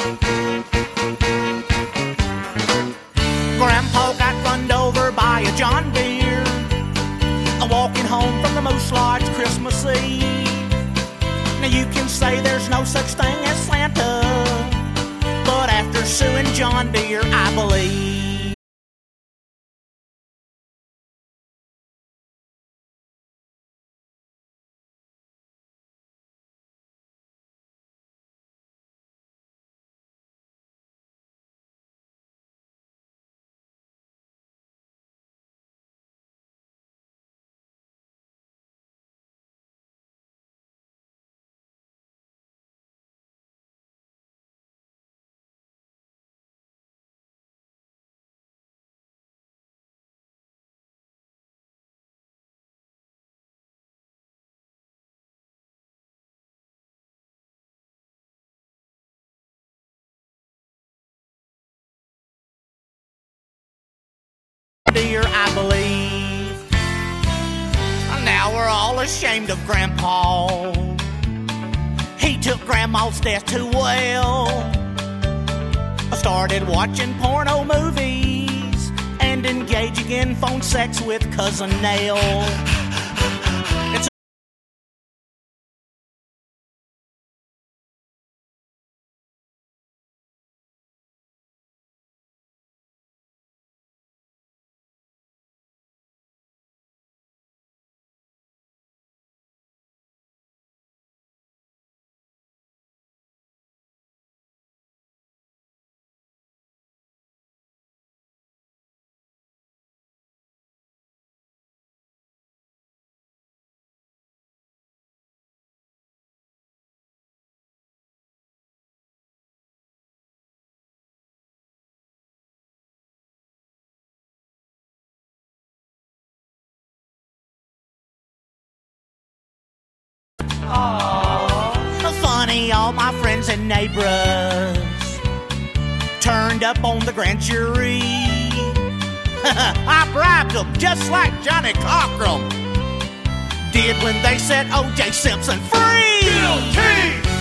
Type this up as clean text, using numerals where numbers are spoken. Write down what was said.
Grandpa got run over by a John Deere, walking home from the Moose Lodge Christmas Eve. Now you can say there's no such thing as Santa, but after suing John Deere, I believe Deere, I believe. Now we're all ashamed of Grandpa. He took Grandma's death too well. I started watching porno movies and engaging in phone sex with Cousin Nell. It's funny, all my friends and neighbors turned up on the grand jury. I bribed them just like Johnny Cochran did when they set O.J. Simpson free. Guilty!